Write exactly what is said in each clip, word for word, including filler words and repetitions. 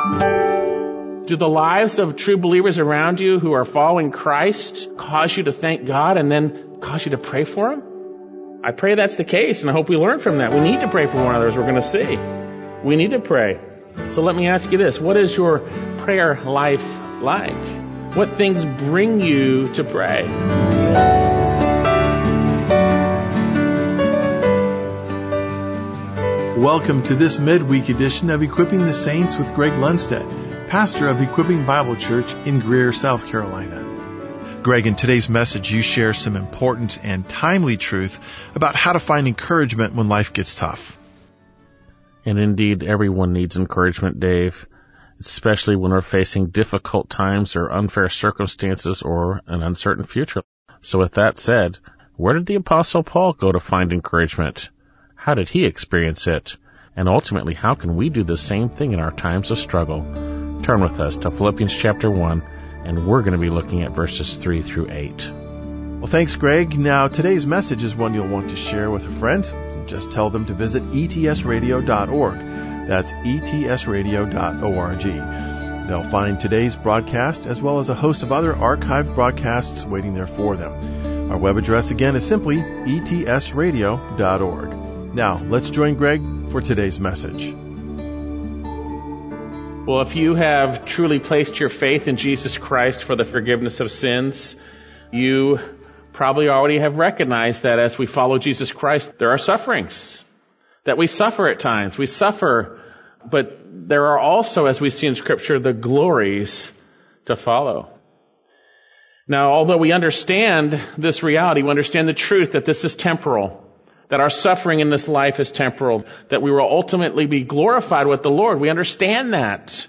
Do the lives of true believers around you who are following Christ cause you to thank God and then cause you to pray for Him? I pray that's the case, and I hope we learn from that. We need to pray for one another, as we're going to see. We need to pray. So let me ask you this. What is your prayer life like? What things bring you to pray? Welcome to this midweek edition of Equipping the Saints with Greg Lundstedt, pastor of Equipping Bible Church in Greer, South Carolina. Greg, in today's message, you share some important and timely truth about how to find encouragement when life gets tough. And indeed, everyone needs encouragement, Dave, especially when we're facing difficult times or unfair circumstances or an uncertain future. So with that said, where did the Apostle Paul go to find encouragement? How did he experience it? And ultimately, how can we do the same thing in our times of struggle? Turn with us to Philippians chapter one, and we're going to be looking at verses three through eight. Well, thanks, Greg. Now, today's message is one you'll want to share with a friend. Just tell them to visit E T S radio dot org. That's E T S radio dot org. They'll find today's broadcast as well as a host of other archived broadcasts waiting there for them. Our web address again is simply E T S radio dot org. Now, let's join Greg for today's message. Well, if you have truly placed your faith in Jesus Christ for the forgiveness of sins, you probably already have recognized that as we follow Jesus Christ, there are sufferings, that we suffer at times. We suffer, but there are also, as we see in Scripture, the glories to follow. Now, although we understand this reality, we understand the truth that this is temporal, that our suffering in this life is temporal, that we will ultimately be glorified with the Lord. We understand that.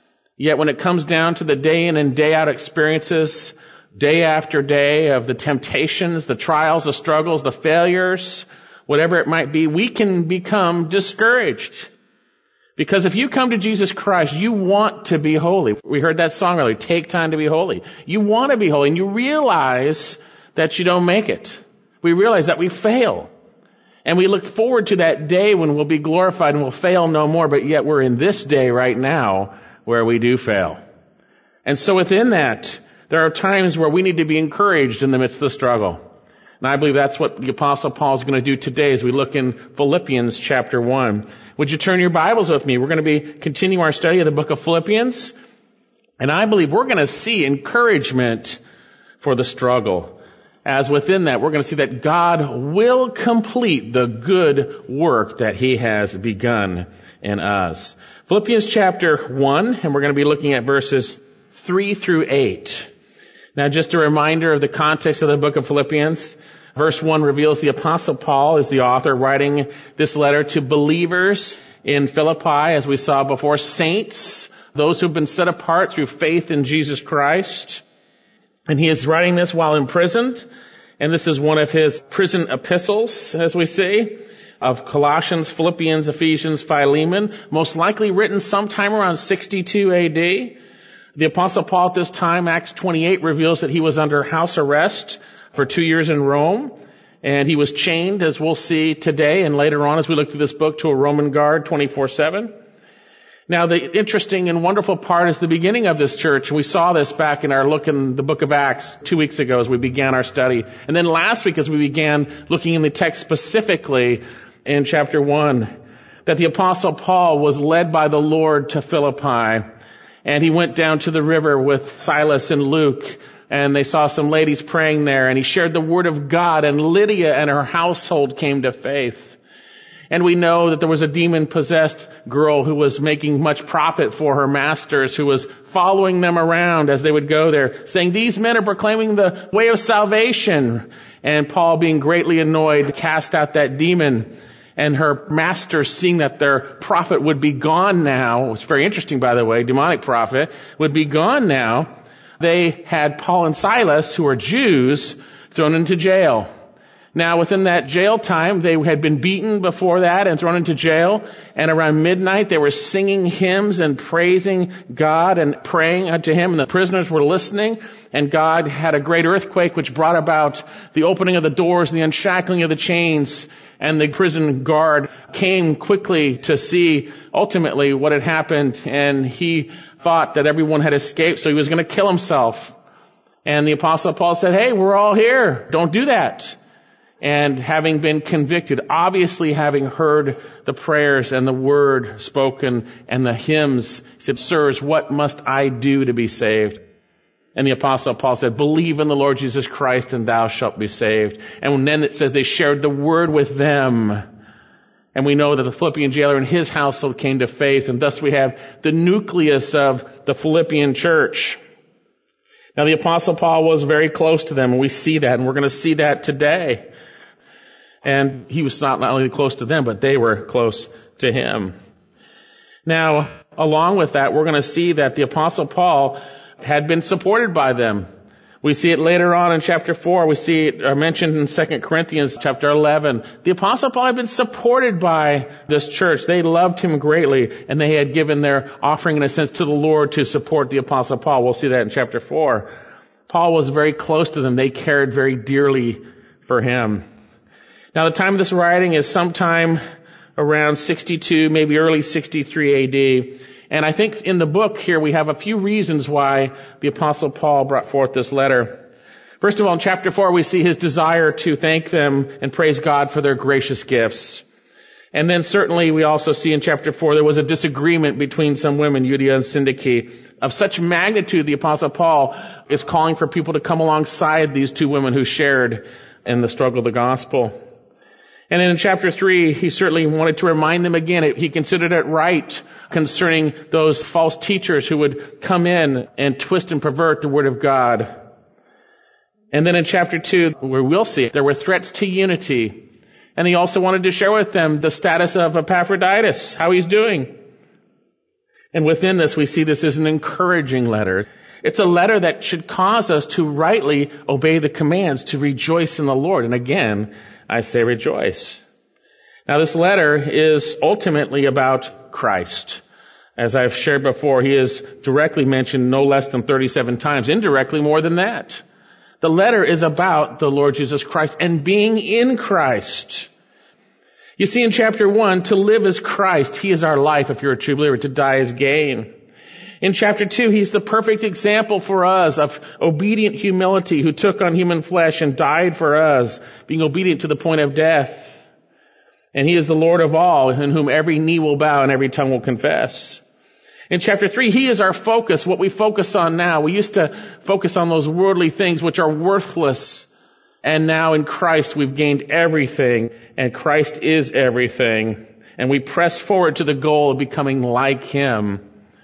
Yet when it comes down to the day in and day out experiences, day after day of the temptations, the trials, the struggles, the failures, whatever it might be, we can become discouraged. Because if you come to Jesus Christ, you want to be holy. We heard that song earlier, Take Time to Be Holy. You want to be holy, and you realize that you don't make it. We realize that we fail. And we look forward to that day when we'll be glorified and we'll fail no more, but yet we're in this day right now where we do fail. And so within that, there are times where we need to be encouraged in the midst of the struggle. And I believe that's what the Apostle Paul is going to do today as we look in Philippians chapter one. Would you turn your Bibles with me? We're going to be continuing our study of the book of Philippians. And I believe we're going to see encouragement for the struggle. As within that, we're going to see that God will complete the good work that He has begun in us. Philippians chapter one, and we're going to be looking at verses three through eight. Now, just a reminder of the context of the book of Philippians. Verse one reveals the Apostle Paul is the author writing this letter to believers in Philippi, as we saw before, saints, those who've been set apart through faith in Jesus Christ. And he is writing this while imprisoned, and this is one of his prison epistles, as we see, of Colossians, Philippians, Ephesians, Philemon, most likely written sometime around sixty-two A D. The Apostle Paul at this time, Acts twenty-eight, reveals that he was under house arrest for two years in Rome, and he was chained, as we'll see today and later on as we look through this book, to a Roman guard twenty-four seven. Now, the interesting and wonderful part is the beginning of this church. We saw this back in our look in the book of Acts two weeks ago as we began our study. And then last week as we began looking in the text specifically in chapter one, that the Apostle Paul was led by the Lord to Philippi. And he went down to the river with Silas and Luke, and they saw some ladies praying there. And he shared the word of God, and Lydia and her household came to faith. And we know that there was a demon-possessed girl who was making much profit for her masters, who was following them around as they would go there, saying, "These men are proclaiming the way of salvation." And Paul, being greatly annoyed, cast out that demon. And her masters, seeing that their prophet would be gone now, it's very interesting, by the way, demonic prophet, would be gone now, they had Paul and Silas, who are Jews, thrown into jail. Now, within that jail time, they had been beaten before that and thrown into jail. And around midnight, they were singing hymns and praising God and praying unto Him. And the prisoners were listening. And God had a great earthquake, which brought about the opening of the doors, the unshackling of the chains. And the prison guard came quickly to see ultimately what had happened. And he thought that everyone had escaped, so he was going to kill himself. And the Apostle Paul said, hey, we're all here. Don't do that. And having been convicted, obviously having heard the prayers and the word spoken and the hymns, he said, sirs, what must I do to be saved? And the Apostle Paul said, believe in the Lord Jesus Christ and thou shalt be saved. And then it says they shared the word with them. And we know that the Philippian jailer and his household came to faith. And thus we have the nucleus of the Philippian church. Now the Apostle Paul was very close to them, and we see that, and we're going to see that today. And he was not, not only close to them, but they were close to him. Now, along with that, we're going to see that the Apostle Paul had been supported by them. We see it later on in chapter four. We see it mentioned in Second Corinthians chapter eleven. The Apostle Paul had been supported by this church. They loved him greatly, and they had given their offering, in a sense, to the Lord to support the Apostle Paul. We'll see that in chapter four. Paul was very close to them. They cared very dearly for him. Now, the time of this writing is sometime around sixty-two, maybe early sixty-three A D. And I think in the book here we have a few reasons why the Apostle Paul brought forth this letter. First of all, in chapter four, we see his desire to thank them and praise God for their gracious gifts. And then certainly we also see in chapter four there was a disagreement between some women, Euodia and Syntyche, of such magnitude the Apostle Paul is calling for people to come alongside these two women who shared in the struggle of the gospel. And then in chapter three, he certainly wanted to remind them again, he considered it right concerning those false teachers who would come in and twist and pervert the word of God. And then in chapter two, where we'll see, there were threats to unity. And he also wanted to share with them the status of Epaphroditus, how he's doing. And within this, we see this as an encouraging letter. It's a letter that should cause us to rightly obey the commands, to rejoice in the Lord. And again, I say rejoice. Now this letter is ultimately about Christ. As I've shared before, he is directly mentioned no less than thirty-seven times, indirectly more than that. The letter is about the Lord Jesus Christ and being in Christ. You see in chapter one, to live is Christ. He is our life if you're a true believer. To die is gain. In chapter two, he's the perfect example for us of obedient humility who took on human flesh and died for us, being obedient to the point of death. And he is the Lord of all, in whom every knee will bow and every tongue will confess. In chapter three, he is our focus, what we focus on now. We used to focus on those worldly things which are worthless. And now in Christ, we've gained everything, and Christ is everything. And we press forward to the goal of becoming like him.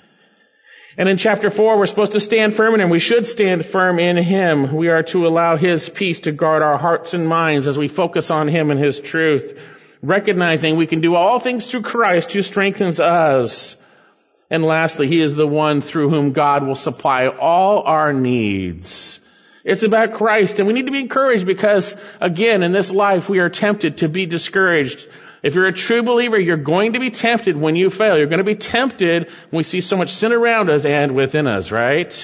And in chapter four, we're supposed to stand firm in him. We should stand firm in him. We are to allow his peace to guard our hearts and minds as we focus on him and his truth, recognizing we can do all things through Christ who strengthens us. And lastly, he is the one through whom God will supply all our needs. It's about Christ, and we need to be encouraged because, again, in this life, we are tempted to be discouraged. If you're a true believer, you're going to be tempted when you fail. You're going to be tempted when we see so much sin around us and within us, right?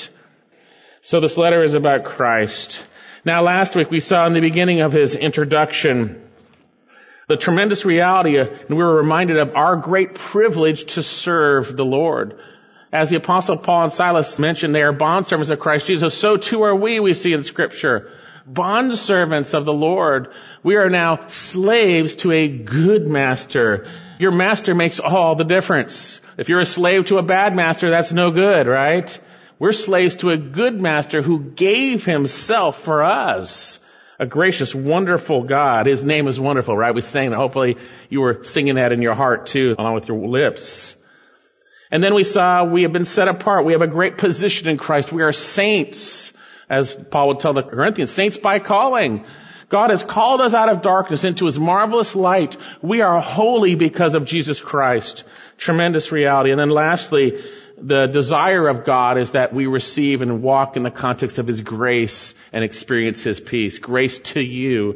So this letter is about Christ. Now, last week we saw in the beginning of his introduction the tremendous reality, and we were reminded of our great privilege to serve the Lord. As the Apostle Paul and Silas mentioned, they are bondservants of Christ Jesus. So too are we, we see in Scripture. Bondservants of the Lord. We are now slaves to a good master. Your master makes all the difference. If you're a slave to a bad master, that's no good, right? We're slaves to a good master who gave himself for us. A gracious, wonderful God. His name is wonderful, right? We sang that. Hopefully you were singing that in your heart too, along with your lips. And then we saw we have been set apart. We have a great position in Christ. We are saints, as Paul would tell the Corinthians, saints by calling. God has called us out of darkness into his marvelous light. We are holy because of Jesus Christ. Tremendous reality. And then lastly, the desire of God is that we receive and walk in the context of his grace and experience his peace. Grace to you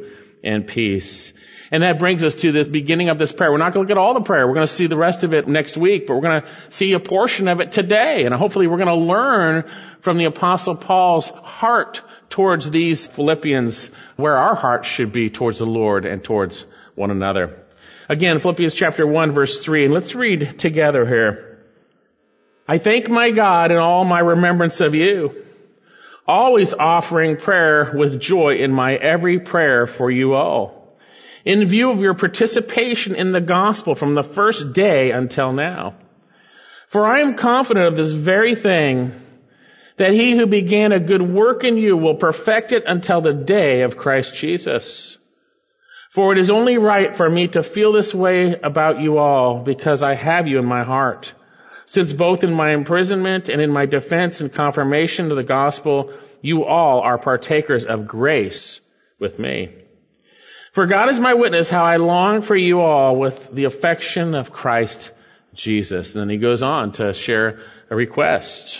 and peace. And that brings us to the beginning of this prayer. We're not going to look at all the prayer. We're going to see the rest of it next week, but we're going to see a portion of it today. And hopefully we're going to learn from the Apostle Paul's heart towards these Philippians, where our hearts should be towards the Lord and towards one another. Again, Philippians chapter one, verse three, and let's read together here. I thank my God in all my remembrance of you, always offering prayer with joy in my every prayer for you all, in view of your participation in the gospel from the first day until now. For I am confident of this very thing, that he who began a good work in you will perfect it until the day of Christ Jesus. For it is only right for me to feel this way about you all, because I have you in my heart, since both in my imprisonment and in my defense and confirmation of the gospel, you all are partakers of grace with me. For God is my witness how I long for you all with the affection of Christ Jesus. And then he goes on to share a request.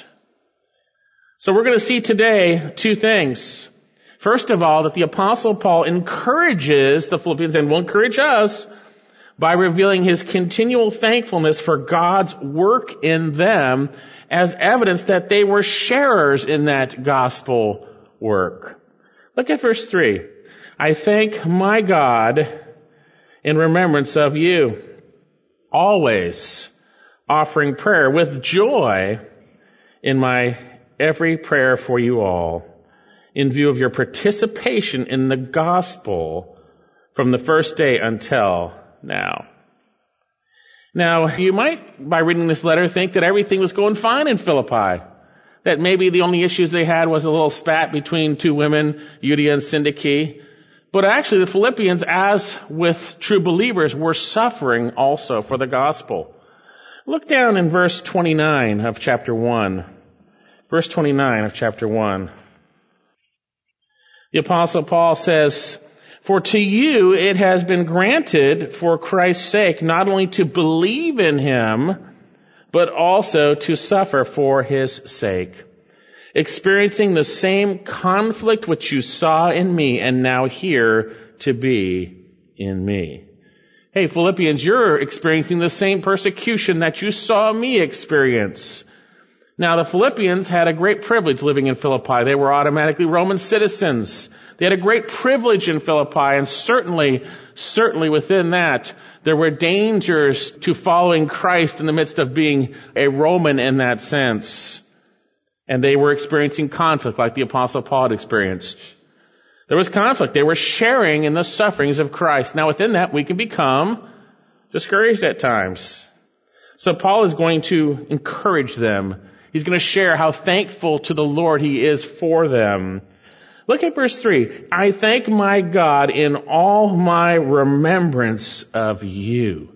So we're going to see today two things. First of all, that the Apostle Paul encourages the Philippians and will encourage us by revealing his continual thankfulness for God's work in them as evidence that they were sharers in that gospel work. Look at verse three. I thank my God in remembrance of you, always offering prayer with joy in my every prayer for you all, in view of your participation in the gospel from the first day until now. Now, you might, by reading this letter, think that everything was going fine in Philippi, that maybe the only issues they had was a little spat between two women, Euodia and Syntyche. But actually, the Philippians, as with true believers, were suffering also for the gospel. Look down in verse twenty-nine of chapter one. Verse twenty-nine of chapter one. The Apostle Paul says, for to you it has been granted for Christ's sake not only to believe in him, but also to suffer for his sake, experiencing the same conflict which you saw in me and now hear to be in me. Hey, Philippians, you're experiencing the same persecution that you saw me experience. Now, the Philippians had a great privilege living in Philippi. They were automatically Roman citizens. They had a great privilege in Philippi, and certainly, certainly within that, there were dangers to following Christ in the midst of being a Roman in that sense. And they were experiencing conflict like the Apostle Paul had experienced. There was conflict. They were sharing in the sufferings of Christ. Now, within that, we can become discouraged at times. So Paul is going to encourage them. He's going to share how thankful to the Lord he is for them. Look at verse three. I thank my God in all my remembrance of you.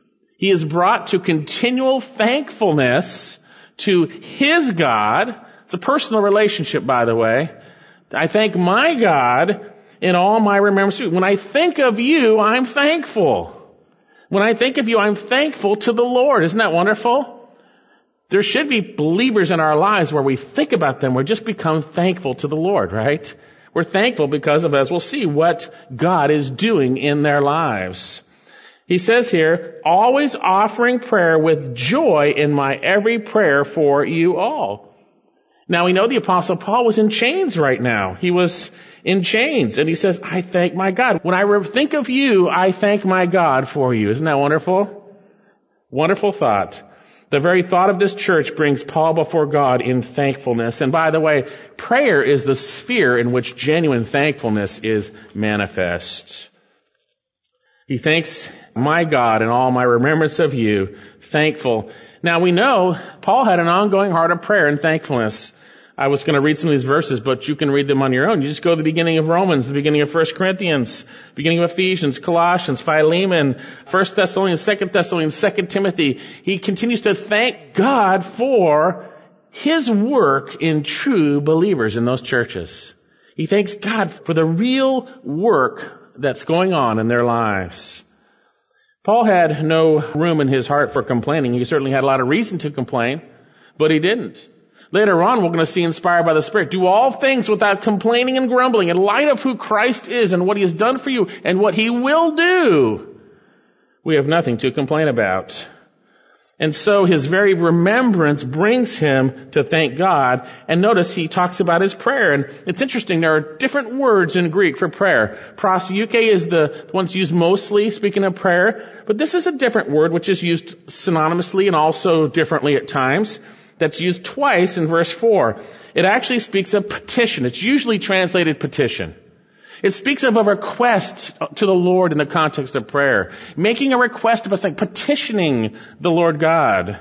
He is brought to continual thankfulness to his God. It's a personal relationship, by the way. I thank my God in all my remembrance of you. When I think of you, I'm thankful. When I think of you, I'm thankful to the Lord. Isn't that wonderful? There should be believers in our lives where we think about them, we just become thankful to the Lord, right? We're thankful because of, as we'll see, what God is doing in their lives. He says here, always offering prayer with joy in my every prayer for you all. Now we know the Apostle Paul was in chains right now. He was in chains, and he says, I thank my God. When I think of you, I thank my God for you. Isn't that wonderful? Wonderful thought. The very thought of this church brings Paul before God in thankfulness. And by the way, prayer is the sphere in which genuine thankfulness is manifest. He thanks my God in all my remembrance of you, thankful. Now we know Paul had an ongoing heart of prayer and thankfulness. I was going to read some of these verses, but you can read them on your own. You just go to the beginning of Romans, the beginning of First Corinthians, beginning of Ephesians, Colossians, Philemon, First Thessalonians, Second Thessalonians, Second Timothy. He continues to thank God for his work in true believers in those churches. He thanks God for the real work that's going on in their lives. Paul had no room in his heart for complaining. He certainly had a lot of reason to complain, but he didn't. Later on, we're going to see, inspired by the Spirit, do all things without complaining and grumbling in light of who Christ is and what He has done for you and what He will do. We have nothing to complain about. And so his very remembrance brings him to thank God. And notice he talks about his prayer. And it's interesting, there are different words in Greek for prayer. Proseuche is the one's used mostly, speaking of prayer. But this is a different word, which is used synonymously and also differently at times. That's used twice in verse four. It actually speaks of petition. It's usually translated petition. It speaks of a request to the Lord in the context of prayer. Making a request of us, like petitioning the Lord God.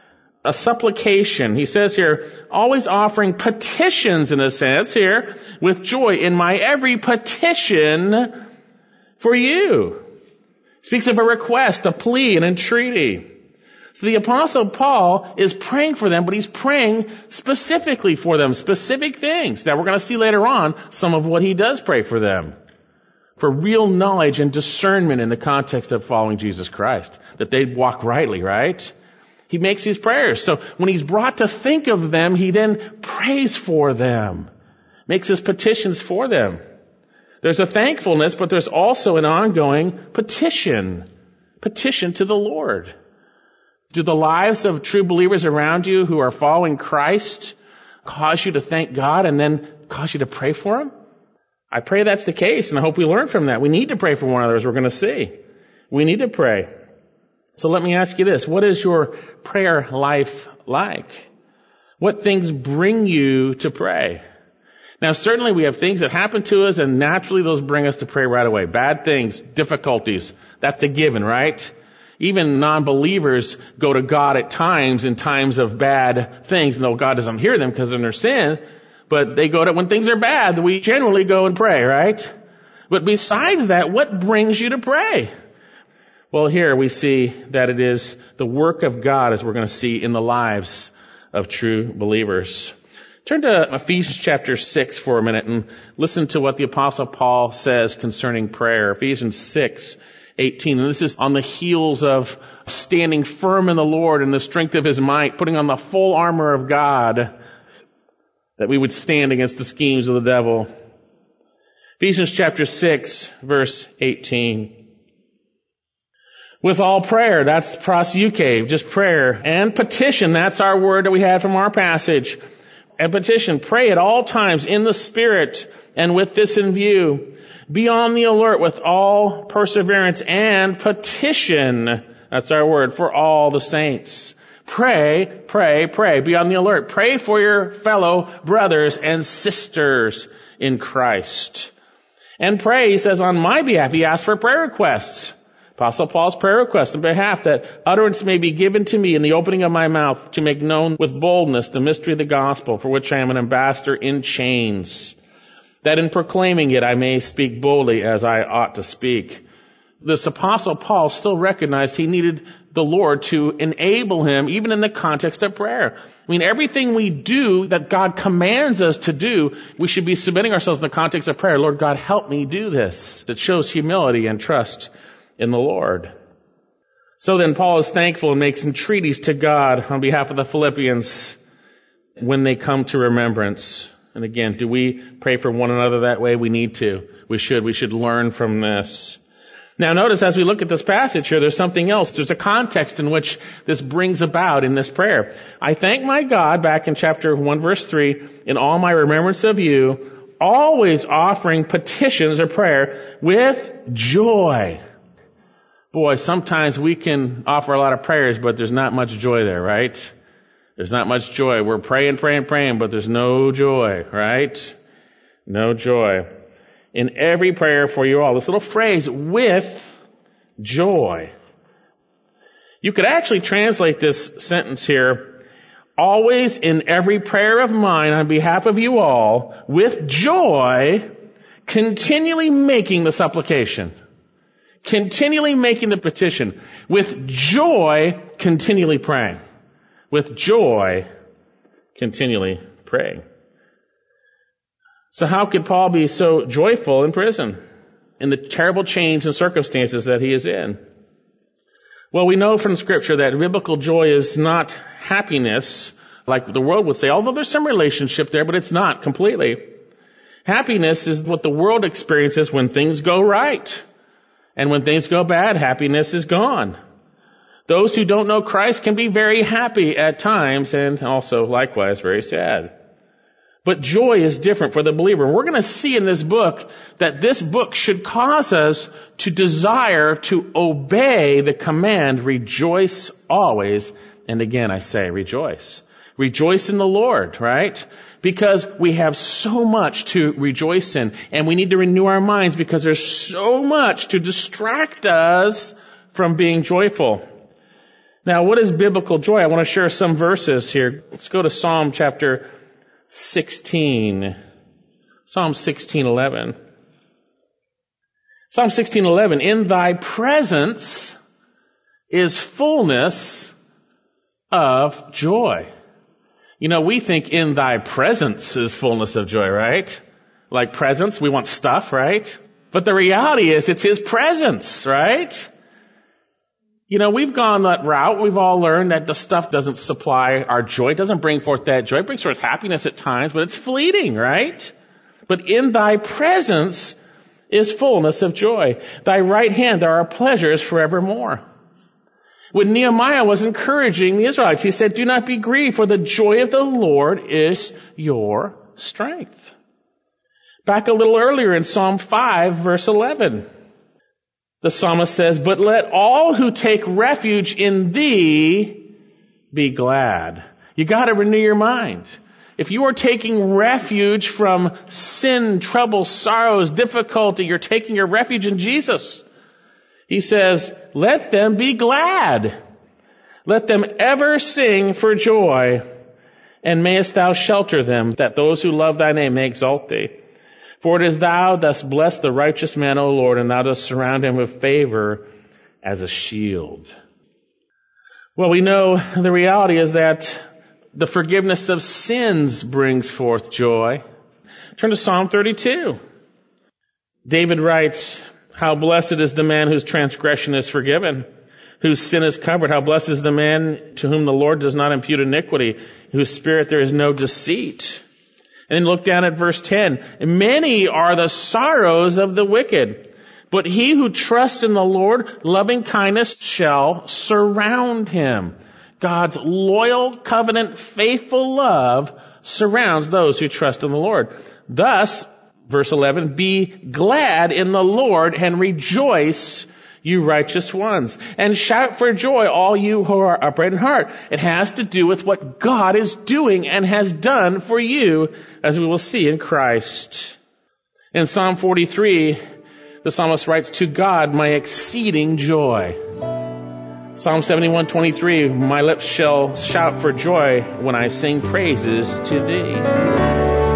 A supplication. He says here, always offering petitions in a sense here, with joy in my every petition for you. Speaks of a request, a plea, an entreaty. So the Apostle Paul is praying for them, but he's praying specifically for them, specific things. Now we're going to see later on some of what he does pray for them. For real knowledge and discernment in the context of following Jesus Christ. That they'd walk rightly, right? He makes these prayers. So when he's brought to think of them, he then prays for them. Makes his petitions for them. There's a thankfulness, but there's also an ongoing petition. Petition to the Lord. Do the lives of true believers around you who are following Christ cause you to thank God and then cause you to pray for Him? I pray that's the case, and I hope we learn from that. We need to pray for one another, as we're going to see. We need to pray. So let me ask you this. What is your prayer life like? What things bring you to pray? Now, certainly we have things that happen to us, and naturally those bring us to pray right away. Bad things, difficulties. That's a given, right? Even non-believers go to God at times in times of bad things. No, God doesn't hear them because of their sin, but they go to, when things are bad, we generally go and pray, right? But besides that, what brings you to pray? Well, here we see that it is the work of God, as we're going to see in the lives of true believers. Turn to Ephesians chapter six for a minute and listen to what the Apostle Paul says concerning prayer. Ephesians six eighteen. And this is on the heels of standing firm in the Lord and the strength of His might, putting on the full armor of God, that we would stand against the schemes of the devil. Ephesians chapter six, verse eighteen. With all prayer, that's proseuche, just prayer, and petition, that's our word that we had from our passage. And petition, pray at all times in the Spirit, and with this in view. Be on the alert with all perseverance and petition. That's our word for all the saints. Pray, pray, pray. Be on the alert. Pray for your fellow brothers and sisters in Christ. And pray, he says, on my behalf. He asks for prayer requests. Apostle Paul's prayer request on behalf that utterance may be given to me in the opening of my mouth to make known with boldness the mystery of the gospel, for which I am an ambassador in chains. That in proclaiming it I may speak boldly as I ought to speak. This Apostle Paul still recognized he needed the Lord to enable him, even in the context of prayer. I mean, everything we do that God commands us to do, we should be submitting ourselves in the context of prayer. Lord God, help me do this. That shows humility and trust in the Lord. So then Paul is thankful and makes entreaties to God on behalf of the Philippians when they come to remembrance. And again, do we pray for one another that way? We need to. We should. We should learn from this. Now notice as we look at this passage here, there's something else. There's a context in which this brings about in this prayer. I thank my God, back in chapter one verse three, in all my remembrance of you, always offering petitions or prayer with joy. Boy, sometimes we can offer a lot of prayers, but there's not much joy there, right? There's not much joy. We're praying, praying, praying, but there's no joy, right? No joy. In every prayer for you all. This little phrase, with joy. You could actually translate this sentence here, always in every prayer of mine on behalf of you all, with joy, continually making the supplication. Continually making the petition. With joy, continually praying. With joy, continually praying. So how could Paul be so joyful in prison, in the terrible chains and circumstances that he is in? Well, we know from Scripture that biblical joy is not happiness like the world would say, although there's some relationship there, but it's not completely. Happiness is what the world experiences when things go right. And when things go bad, happiness is gone. Those who don't know Christ can be very happy at times and also likewise very sad. But joy is different for the believer. We're going to see in this book that this book should cause us to desire to obey the command, rejoice always. And again, I say rejoice. Rejoice in the Lord, right? Because we have so much to rejoice in, and we need to renew our minds because there's so much to distract us from being joyful. Now, what is biblical joy? I want to share some verses here. Let's go to Psalm chapter sixteen. Psalm sixteen eleven. Psalm sixteen eleven. In thy presence is fullness of joy. You know, we think in thy presence is fullness of joy, right? Like presents, we want stuff, right? But the reality is it's his presence, right? You know, we've gone that route. We've all learned that the stuff doesn't supply our joy. It doesn't bring forth that joy. It brings forth happiness at times, but it's fleeting, right? But in thy presence is fullness of joy. Thy right hand there are pleasures forevermore. When Nehemiah was encouraging the Israelites, he said, do not be grieved, for the joy of the Lord is your strength. Back a little earlier in Psalm five, verse eleven, the psalmist says, but let all who take refuge in thee be glad. You got to renew your mind. If you are taking refuge from sin, trouble, sorrows, difficulty, you're taking your refuge in Jesus. He says, let them be glad. Let them ever sing for joy. And mayest thou shelter them, that those who love thy name may exalt thee. For it is thou dost bless the righteous man, O Lord, and thou dost surround him with favor as a shield. Well, we know the reality is that the forgiveness of sins brings forth joy. Turn to Psalm thirty-two. David writes, how blessed is the man whose transgression is forgiven, whose sin is covered. How blessed is the man to whom the Lord does not impute iniquity, in whose spirit there is no deceit. And then look down at verse ten. Many are the sorrows of the wicked, but he who trusts in the Lord, loving kindness shall surround him. God's loyal, covenant, faithful love surrounds those who trust in the Lord. Thus, verse eleven, be glad in the Lord and rejoice, you righteous ones, and shout for joy, all you who are upright in heart. It has to do with what God is doing and has done for you, as we will see in Christ. In Psalm forty-three, the psalmist writes, to God my exceeding joy. Psalm seventy-one twenty-three, my lips shall shout for joy when I sing praises to thee.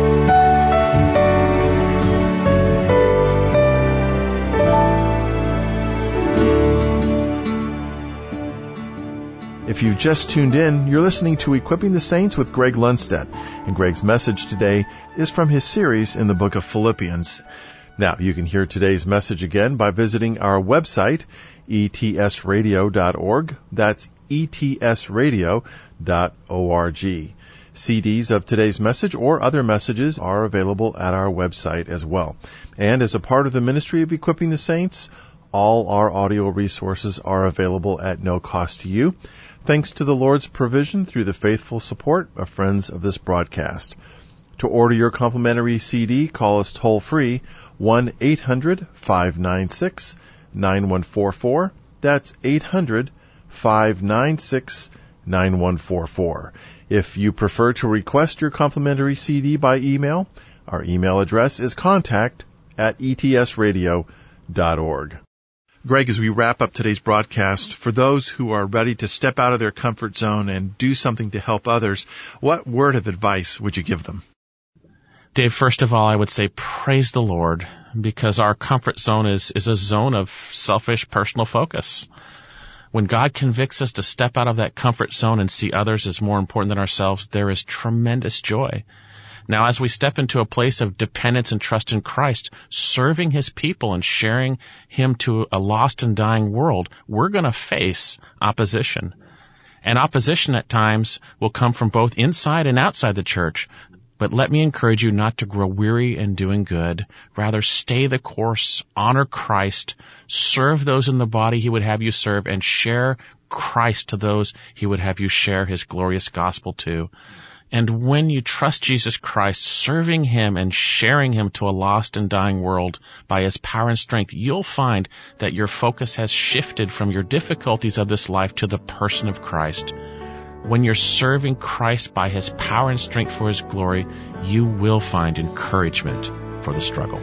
If you've just tuned in, you're listening to Equipping the Saints with Greg Lundstedt, and Greg's message today is from his series in the book of Philippians. Now, you can hear today's message again by visiting our website, e t s radio dot org. That's e t s radio dot org. C Ds of today's message or other messages are available at our website as well. And as a part of the ministry of Equipping the Saints, all our audio resources are available at no cost to you, thanks to the Lord's provision through the faithful support of friends of this broadcast. To order your complimentary C D, call us toll-free, one eight hundred five nine six nine one four four. That's eight hundred five nine six nine one four four. If you prefer to request your complimentary C D by email, our email address is contact at e t s radio dot org. Greg, as we wrap up today's broadcast, for those who are ready to step out of their comfort zone and do something to help others, what word of advice would you give them? Dave, first of all, I would say praise the Lord, because our comfort zone is, is a zone of selfish personal focus. When God convicts us to step out of that comfort zone and see others as more important than ourselves, there is tremendous joy. Now, as we step into a place of dependence and trust in Christ, serving His people and sharing Him to a lost and dying world, we're going to face opposition. And opposition at times will come from both inside and outside the church. But let me encourage you not to grow weary in doing good. Rather, stay the course, honor Christ, serve those in the body he would have you serve, and share Christ to those he would have you share his glorious gospel to. And when you trust Jesus Christ, serving him and sharing him to a lost and dying world by his power and strength, you'll find that your focus has shifted from your difficulties of this life to the person of Christ. When you're serving Christ by his power and strength for his glory, you will find encouragement for the struggle.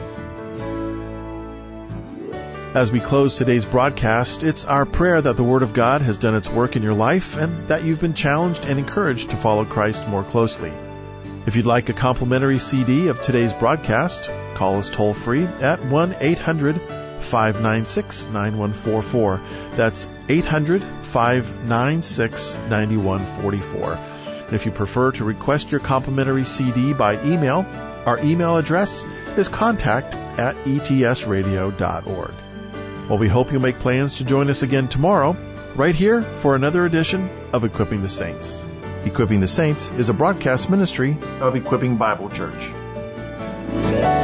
As we close today's broadcast, it's our prayer that the Word of God has done its work in your life and that you've been challenged and encouraged to follow Christ more closely. If you'd like a complimentary C D of today's broadcast, call us toll-free at one eight hundred five nine six nine one four four. That's eight hundred five nine six nine one four four. And if you prefer to request your complimentary C D by email, our email address is contact at e t s radio dot org. Well, we hope you'll make plans to join us again tomorrow, right here for another edition of Equipping the Saints. Equipping the Saints is a broadcast ministry of Equipping Bible Church.